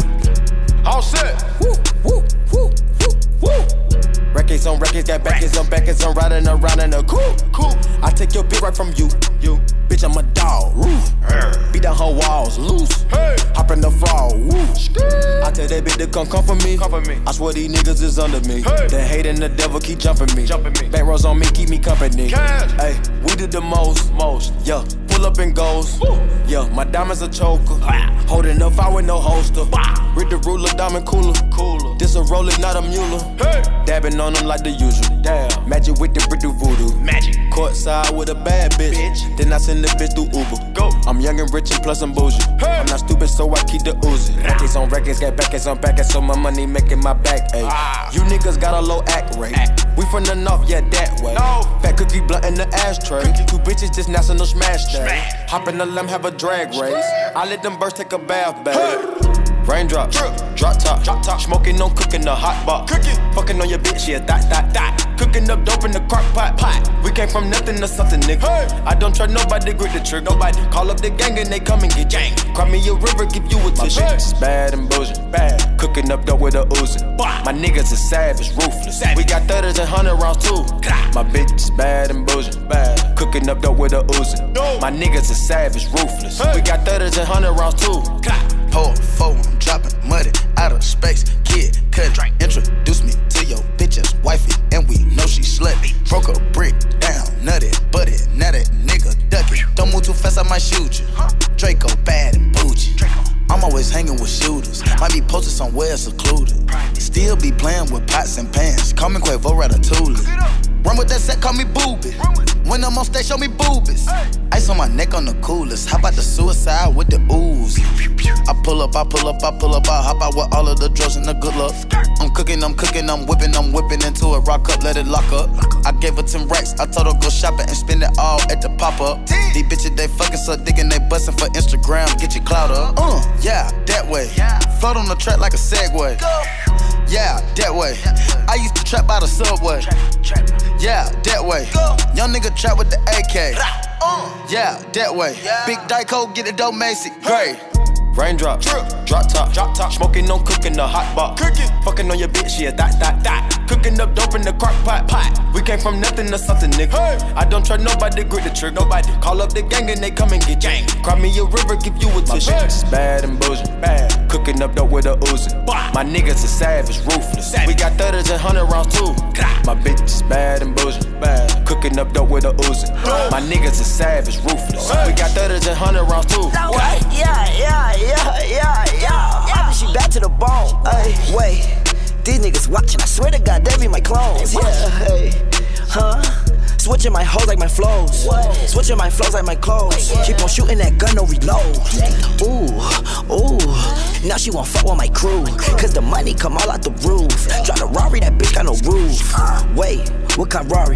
All set. Woo, woo, woo, woo, woo. Records on records, got backers on backers. I'm riding around in a coupe. I take your bitch right from you. Bitch, I'm a dog. Beat down her walls, loose. Hop in the fall. I tell that bitch to come for me. I swear these niggas is under me. The hate and the devil keep jumping me. Back rows on me, keep me company. Hey, we did the most. Yeah, pull up and goes. Yeah, my diamonds a choker. Holding up, I with no holster. Read the ruler, diamond cooler. This a roller, not a mule. Dabbing on them like the usual. Damn. Magic with the brick do voodoo. Magic. Courtside with a bad bitch. Then I send the bitch through Uber. Go. I'm young and rich and plus I'm bougie. I'm not stupid, so I keep the Uzi. Records on records, got backers on backers, so my money making my back ache. You niggas got a low act rate. We from the north, yeah, that way. Fat cookie blunt in the ashtray. Two bitches just national smash day. Hop in the lamb, have a drag race. I let them birds take a bath, babe. Raindrop, drop top, smoking, no cooking, a hot box. Fucking on your bitch, yeah, that. Cooking up dope in the crock pot. We came from nothing to something, nigga. I don't try nobody, grip the trick, nobody. Call up the gang and they come and get gang. Cry me a river, give you a tissue. Bad and bullshit, bad. Cooking up dope with a Uzi. My niggas is savage, ruthless. We got 30s and 100 rounds too. My bitch is bad and bullshit, bad. Cooking up dope with a Uzi. My niggas is savage, ruthless. We got 30s and 100 rounds too. Pour 4, I'm dropping muddy out of space. Kid, cut, introduce me to your bitch's wifey, and we know she slutty. Broke a brick down, nutty, butty, now that nigga ducky. Don't move too fast, I might shoot you. Draco bad and bougie. I'm always hanging with shooters. Might be posted somewhere secluded. Still be playing with pots and pans. Call me Quavo Ratatouille. Run with that set, call me Booby. When I'm on stage, show me boobies. Ice on my neck on the coolest. How about the suicide with the ooze? I pull up, I hop out with all of the drugs and the good luck. I'm cooking, I'm whipping into a rock up, let it lock up. I gave her 10 racks, I told her go shopping and spend it all at the pop-up. These bitches, they fucking so digging, they bustin' for Instagram, get your clout up. Yeah, that way. Float on the track like a Segway. Yeah, that way. I used to trap by the subway. Yeah, that way. Young nigga trap with the AK. Yeah, that way. Big Dyco, get it dope, Macy. Great. Raindrop, drop top, smoking, no cooking, a hot box. Fucking on your bitch, yeah, that. Cooking up dope in the crock pot. We came from nothing to something, nigga. I don't try nobody, grip the trick, nobody. Call up the gang and they come and get gang. Cry me a river, give you a tissue. Bad and bullshit, bad. Cooking up dope with a Uzi. My niggas is savage, ruthless. We got 30s and 100 rounds too. My bitch is bad and bullshit, bad. Cooking up dope with a Uzi. My niggas is savage, ruthless. We got 30s and 100 rounds too. Yeah. She back to the bone. Ay, wait, these niggas watching. I swear to God, they be my clones. Yeah, hey, Switching my hoes like my flows. Switching my flows like my clothes. Keep on shooting that gun, no reload. Ooh. Now she won't fuck with my crew. Cause the money come all out the roof. Drive the Rari, that bitch got no roof. Wait, what kind Rari?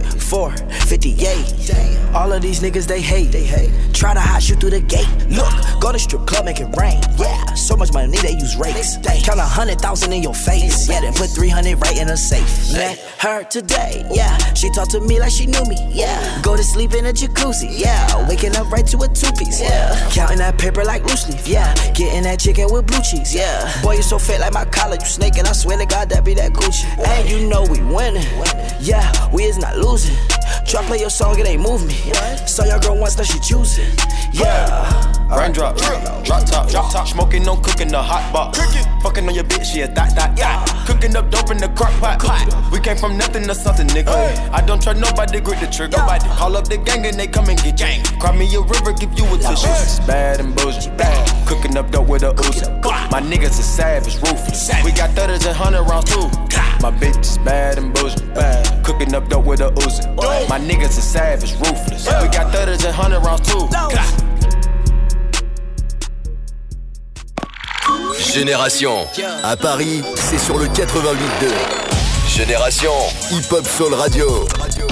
458. All of these niggas they hate. Try to hide you through the gate. Look, go to strip club, make it rain. Yeah, so much money they use rakes. Count 100,000 in your face. Yeah, then put 300 right in a safe. Met her today. Yeah, she talked to me like she knew me. Yeah, go to sleep in a jacuzzi. Yeah, waking up right to a 2-piece. Yeah, counting that paper like loose leaf. Yeah, getting that chicken with blue cheese. Yeah, boy you so fat like my collar. You snake and I swear to God that be that Gucci. And you know we winning. Yeah, we is not losing. Try play your song, it ain't move me. Saw your girl once, now she choosing. Yeah. Raindrop, drop top, smoking, no cooking, a hot box. Fucking on your bitch, yeah, that. Cooking up dope in the crock pot. We came from nothing to something, nigga. I don't try nobody, grip the trick, nobody. Call up the gang and they come and get gang. Cry me a river, give you a tissue. Bad and bullshit, bad. Cooking up dope with a Uzi. My niggas is savage, ruthless. We got 30s and 100 rounds too. My bitch is bad and bullshit, bad. Cooking up dope with a Uzi. My niggas is savage, ruthless. We got 30s and 100 rounds too. Génération. À Paris, c'est sur le 88.2. Génération Hip Hop Soul Radio.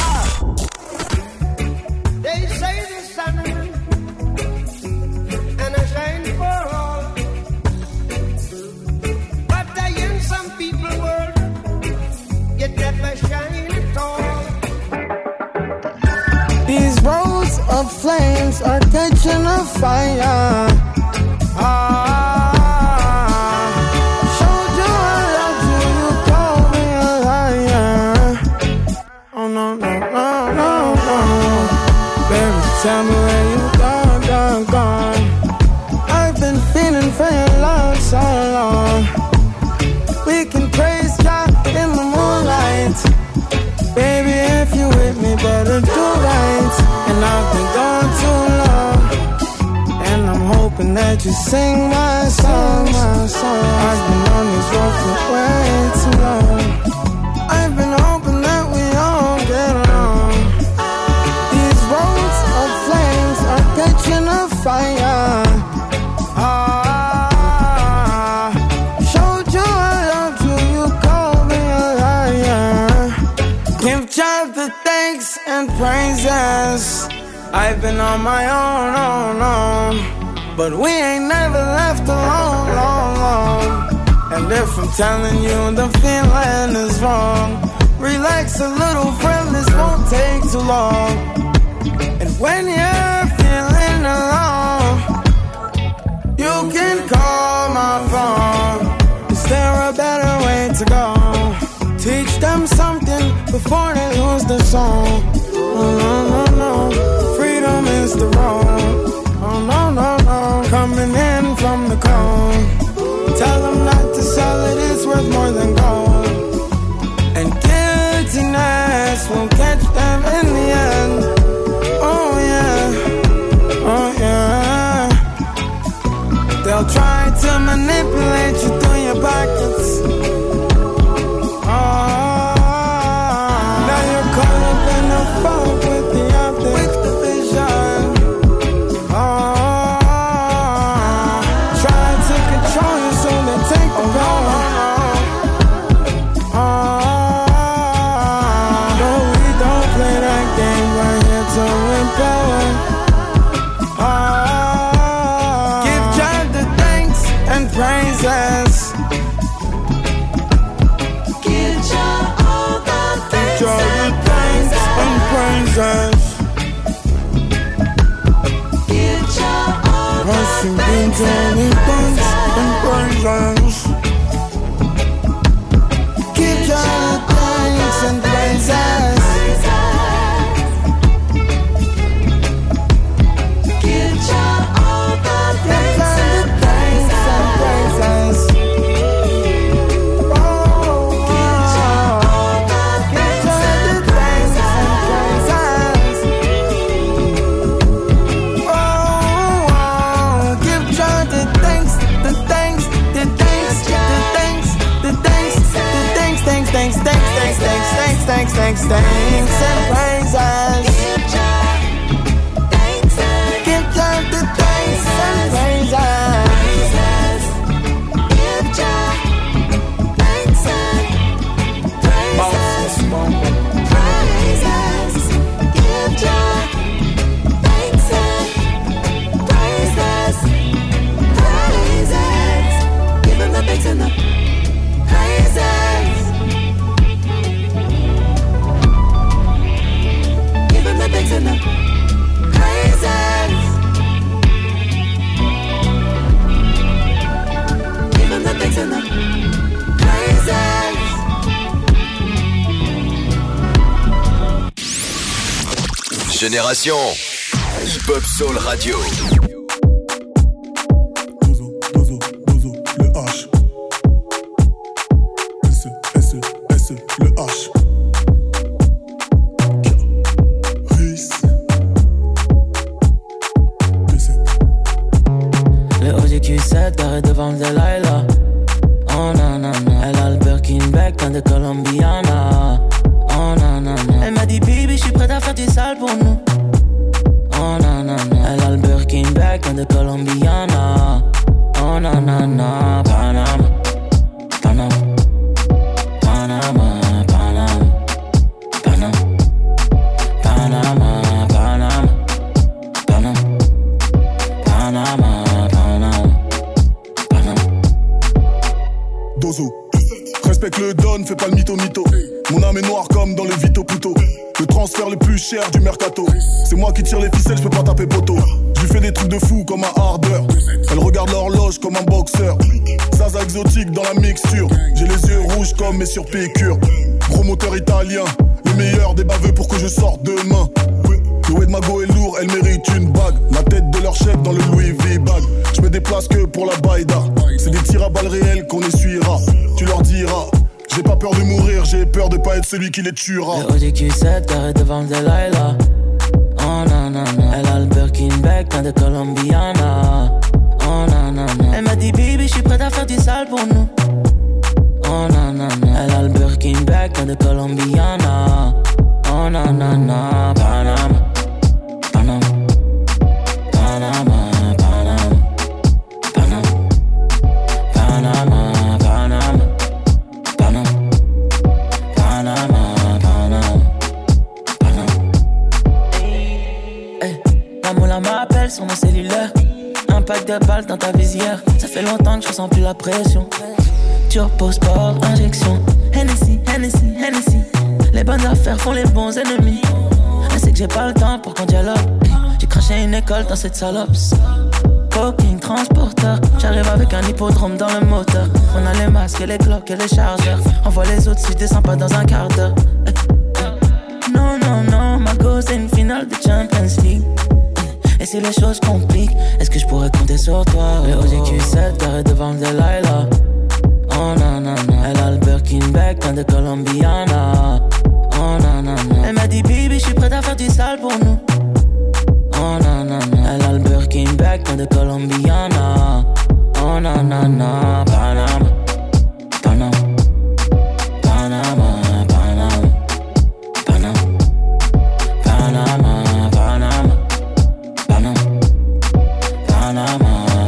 They say the sun and I shine for all, but I in some people world yet never shine at all. These roads of flames are catching a fire. Showed you I love you, you call me a liar. Oh no, no, no, no, no. Baby, tell me where you gone. I've been feeling for your love so long. We can praise God in the moonlight. Baby, if you with me, better do right. And I've been gone too long, and I'm hoping that you sing my song. I've been on this road for way too long. I've been hoping that we all get along. These roads of flames are catching a fire. Showed you I loved you, you called me a liar. Give God the thanks and praises. I've been on my own, but we ain't never left alone. And if I'm telling you the feeling is wrong, relax a little, friend, this won't take too long. And when you're feeling alone, you can call my phone. Is there a better way to go? Teach them something before they lose their soul. Oh, no, no, no. Freedom is the road. Oh, no, no, no. Coming in from the cold. Tell them not to sell it, it's worth more than gold. And guiltiness will catch them in the end. Oh, yeah. Oh, yeah. They'll try to manipulate you through your pockets. Thanks and praises. Give God the thanks and praises. Give God thanks and praises. Give God thanks and praises. Give Him the thanks and the praises. Thanks and the praises. Give Him the thanks and the praises. Génération Hip Hop Soul Radio. Le H. S, le H. Arrête de vendre Delilah. Oh na na na. Elle a le Birkin bag de Colombiana. Oh na na na. Elle m'a dit baby, je suis prête à faire du sale pour nous. Oh na na na. Elle a le Birkin bag de Colombiana. Oh na na na. Pana couteau. Mon âme est noire comme dans le Vito Puto. Le transfert le plus cher du mercato. C'est moi qui tire les ficelles, je peux pas taper poteau. Je lui fais des trucs de fou comme un hardeur. Elle regarde l'horloge comme un boxeur. Zaza exotique dans la mixture. J'ai les yeux rouges comme mes surpiqûres. Gros moteur italien, le meilleur des baveux pour que je sorte demain. Le way de Mago est lourd, elle mérite une bague. La tête de leur chef dans le Louis V bag. Je me déplace que pour la baïda. C'est des tirs à balles réelles qu'on essuiera. Tu leur diras, j'ai pas peur de mourir, j'ai peur de pas être celui qui les tuera. Le ODQ7 carré devant Delilah. Oh nanana. Elle a le Birkin bag de Colombiana. Oh nanana. Elle m'a dit baby, je suis prête à faire du sale pour nous. Oh nanana. Elle a le Birkin bag de Colombiana. Oh nanana. Panama. Panama. Panama. Panama. Panama. Panama. Panama. Panama. Panama. Hey, la moula m'appelle sur mon cellulaire. Un pack de balles dans ta visière. Ça fait longtemps que je ressens plus la pression. Turbo sport, injection. Hennessy, Hennessy, Hennessy. Les bonnes affaires font les bons ennemis. Elle sait que j'ai pas le temps pour qu'on dialogue. J'ai craché une école dans cette salope. Coking transporteur. J'arrive avec un hippodrome dans le moteur. On a les masques et les cloques et les chargeurs. Envoie les autres si je descends pas dans un quart d'heure. Non, non, non, ma go c'est une finale de Champions League. Et si les choses compliquent, est-ce que je pourrais compter sur toi? Le OGQ7 carré devant Delilah. Oh nanana. Elle a le Birkin bag de Colombiana. Oh nanana. Elle m'a dit baby, je suis prête à faire du sale pour nous. Oh nanana. Elle a le Birkin bag de Colombiana. Oh nanana. Panama. Panama. Panama. Panama. Panama. Panama. Panama. Panama. Panama.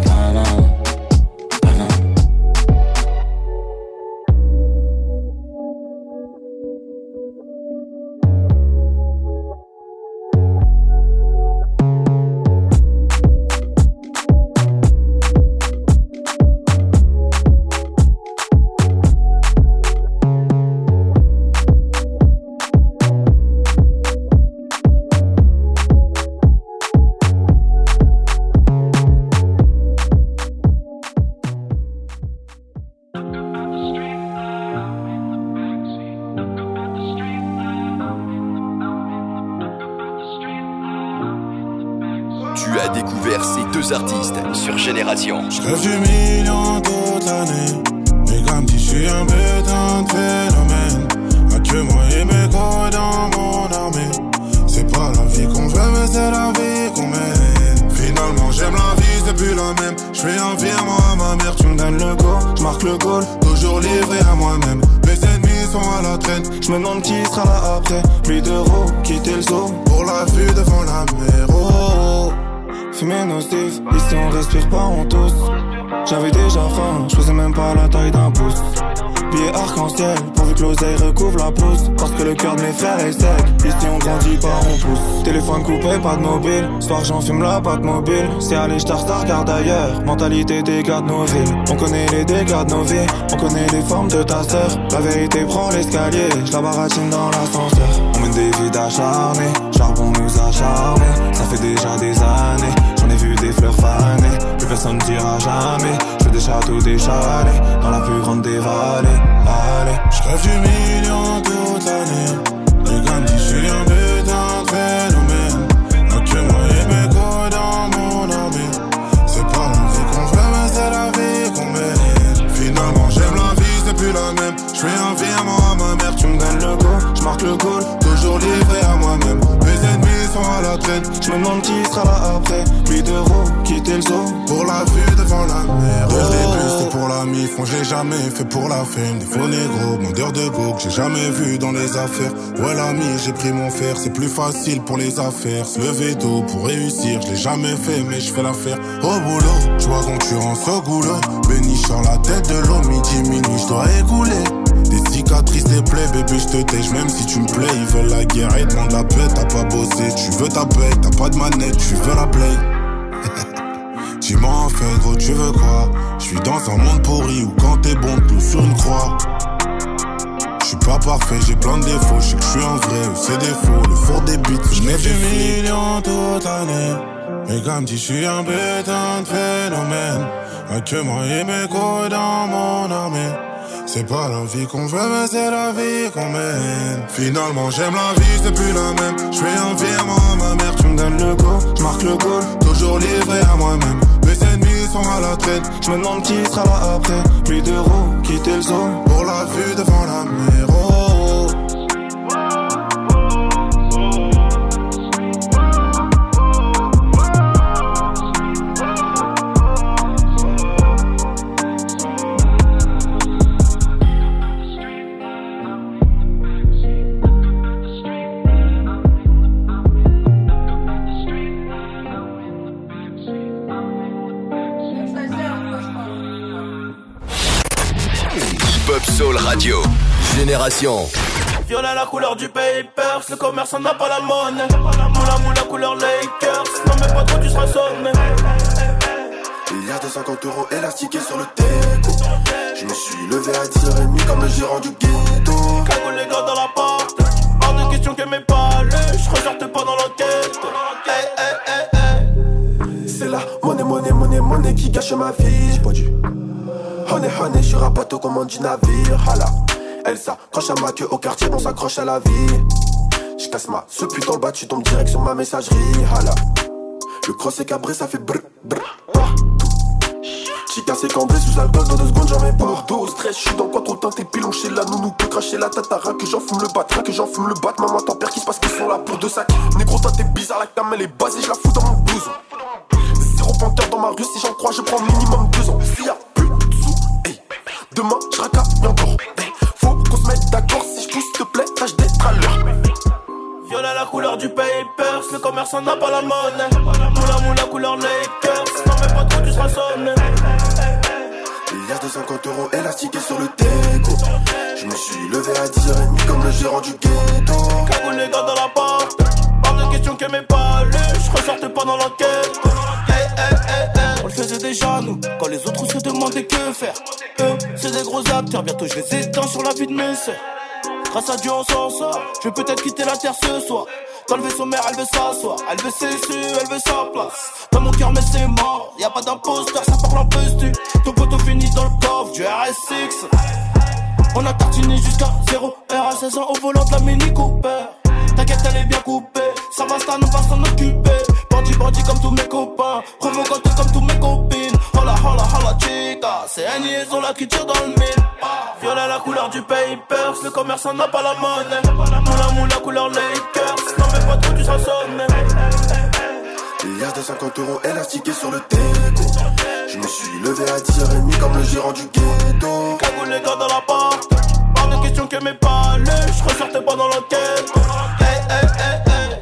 Tu as découvert ces deux artistes sur Génération. Je rêve du million toute l'année. Mais comme si je suis un putain de phénomène. A que moi et mes gars dans mon armée. C'est pas la vie qu'on veut mais c'est la vie qu'on mène. Finalement j'aime la vie c'est plus la même. Je fais un virement à ma mère, tu me donnes le go. Je marque le goal, toujours livré à moi-même. Mes ennemis sont à la traîne. Je me demande qui sera là après. Pluie d'euros, quitter le zoo. Pour la vue devant la mer. Oh. Fumer nos stifs, ici on respire pas, on tousse. J'avais déjà faim, je faisais même pas la taille d'un pouce. Billet arc-en-ciel, pourvu que l'oseille recouvre la pousse. Parce que le cœur de mes frères est sec, ici on grandit pas, on pousse. Téléphone coupé, pas de mobile, soir j'en fume la patte mobile. C'est aller j't'ar, regarde ailleurs, mentalité des gars de nos villes. On connaît les dégâts de nos vies, on connaît les formes de ta sœur. La vérité prend l'escalier, j'la baratine dans l'ascenseur. On mène des vies d'acharnés, charbon nous a charmés. Ça fait déjà des années, j'en ai vu des fleurs fanées. Plus personne dira jamais, je fais des châteaux, des chalets dans la plus grande des vallées. Allez, je rêve du million toute l'année. Les gars me disent je suis un putain de phénomène. A que moi et mes gars dans mon armée. C'est pas la vie qu'on veut mais c'est la vie qu'on mène. Finalement j'aime la vie c'est plus la même. Je fais un virement à ma mère, tu me donnes le go. Je marque le goal, toujours livré à moi-même. Mes ennemis sont à la traîne. Je me demande qui sera là après. Pluie d'euros, quitter le zoo. Pour la vue devant la mer. Au début c'est pour la mif, on j'ai jamais fait pour la fame. Des faux négros, mondeurs de go que j'ai jamais vu dans les affaires. Ouais l'ami, j'ai pris mon fer, c'est plus facile pour les affaires. Se lever tôt pour réussir, je l'ai jamais fait mais je fais l'affaire. Au boulot, je vois concurrence au goulot. Béni sur la tête de l'eau, midi minuit, je dois écouler. Des cicatrices, des plaies, bébé je te tèche. Même si tu me plais, ils veulent la guerre et demandent la paix. T'as pas bossé, tu veux ta paix. T'as pas de manette, tu veux la play. Tu m'en fais gros, tu veux quoi? Je suis dans un monde pourri où quand t'es bon, tout sur une croix. J'suis pas parfait, j'ai plein de défauts. J'sais que j'suis un vrai, c'est des faux. Le four des beats, j'mets des millions toute l'année. Mais comme dit, j'suis un putain de phénomène. Y'a que moi et mes couilles dans mon armée. C'est pas la vie qu'on veut, mais c'est la vie qu'on mène. Finalement, j'aime la vie, c'est plus la même. J'fais un virement à ma mère, tu me donnes le go. J'marque le goal, toujours livré à moi-même. Mes ennemis sont à la traîne. J'me demande qui sera là après. Plus d'euros, quitter le zoo. Pour la vue devant la mer. Oh. Hip-Hop Soul Radio, Génération. Violet la couleur du papers, le commerçant n'a pas la monnaie. Moula couleur Lakers, non mais pas trop tu seras sonné. Il y a 250 € élastiqués sur le déco. Je me suis levé à 10h30 comme le gérant du ghetto. Cagoule les gars dans la porte, hors de question que mes palais, je ressortais pas dans l'enquête. C'est la monnaie qui gâche ma vie. J'ai pas dû honey, je suis rapato comme du navire. Hala, elle s'accroche à ma queue au quartier, on s'accroche à la vie. Je casse ma ce putain le bas, tu tombes direct sur ma messagerie. Hala, le cross est cabré, ça fait brr brr partout. J'ai cassé cambré sous alcool, dans 2 secondes j'en mets pas. Dos au stress, je suis dans quoi trop teinté, pilon chez la nounou, peut cracher la tatara, que j'en fume le bat, que j'en fume le bat. Maman t'en perds qui se passe qu'ils sont là pour 2 sacs. Négro toi t'es bizarre, la cam elle est basée, je la fous dans mon blouson. Zéro panthère dans ma rue, si j'en crois je prends minimum 2 ans. S'il y a plus de sous, hey, demain je racaille encore. Hey, faut qu'on se mette d'accord, si je pousse s'il te plaît, tâche d'être à l'heure. Violet la couleur du papers, le commerçant n'a pas la monnaie. Moula couleur Lakers, non mais pas trop tu seras sonné. Il y a 250 € élastiqués sur le déco. Je me suis levé à 10h30 comme le gérant du ghetto. Cagoule les gars dans la porte, hors de question que mes palais, je ressortais pas dans l'enquête. On le faisait déjà nous, quand les autres se demandaient que faire. Eux, c'est des gros acteurs, bientôt je les éteins sur la vie de mes sœurs. Grâce à Dieu on s'en sort, je vais peut-être quitter la terre ce soir. Dans le vaisseau mère elle veut s'asseoir, elle veut ses su, elle veut sa place. Dans mon cœur mais c'est mort, y'a pas d'imposteur, ça parle un peu stu. Ton poteau finit dans le coffre du RS6. On a tartiné jusqu'à 0 heure à 16 ans au volant de la Mini Cooper. T'inquiète elle est bien coupée, ça va on va s'en occuper. Bandit comme tous mes copains, provocateur comme tous mes copines. Hola chica, c'est un liaison là qui tire dans le mille. Violet la couleur du papers, le commerçant n'a pas la monnaie. Moula couleur Lakers, non mais pas trop tu seras sonné. Il y a 250 € élastiqués sur le déco. Je me suis levé à 10h30 comme le gérant du ghetto. Cagoule les gars dans la porte, hors de question que mes palais, je ressortais pas dans l'enquête.